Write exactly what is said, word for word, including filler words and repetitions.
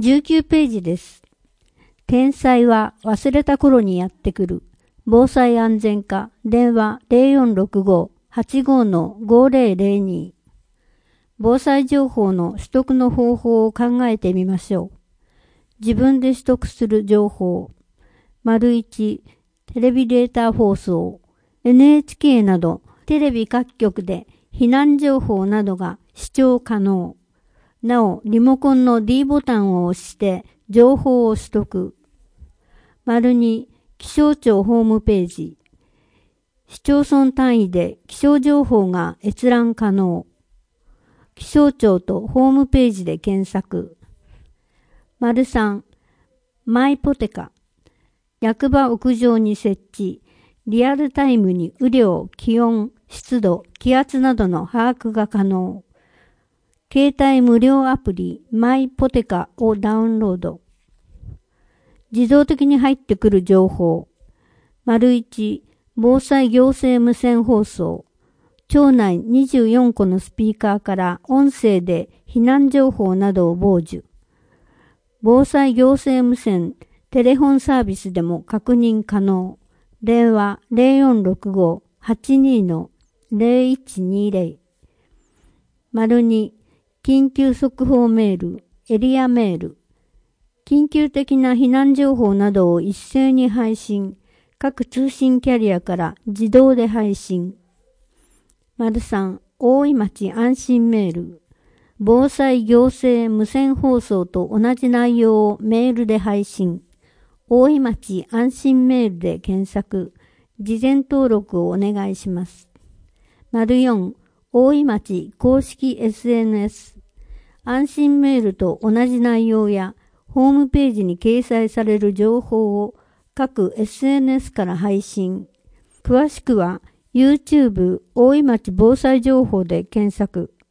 じゅうきゅうページです。天災は忘れた頃にやってくる。防災安全課電話 ゼロよんろくご はちご ごぜろぜろに。防災情報の取得の方法を考えてみましょう。自分で取得する情報。丸いち、テレビデータ放送。エヌエイチケー などテレビ各局で避難情報などが視聴可能。なお、リモコンの D ボタンを押して情報を取得。丸に、気象庁ホームページ。市町村単位で気象情報が閲覧可能。気象庁とホームページで検索。丸さん、マイポテカ。役場屋上に設置。リアルタイムに雨量、気温、湿度、気圧などの把握が可能。携帯無料アプリマイポテカをダウンロード。自動的に入ってくる情報。丸いち、防災行政無線放送。町内にじゅうよんこのスピーカーから音声で避難情報などを傍受。防災行政無線テレフォンサービスでも確認可能。電話 ゼロよんろくご はちに ゼロいちにゼロ。丸に、緊急速報メール、エリアメール。緊急的な避難情報などを一斉に配信。各通信キャリアから自動で配信。丸さん、大井町安心メール。防災行政無線放送と同じ内容をメールで配信。大井町安心メールで検索。事前登録をお願いします。丸よん、大井町公式 エスエヌエス。安心メールと同じ内容やホームページに掲載される情報を各 エスエヌエス から配信。詳しくは YouTube 大井町防災情報で検索。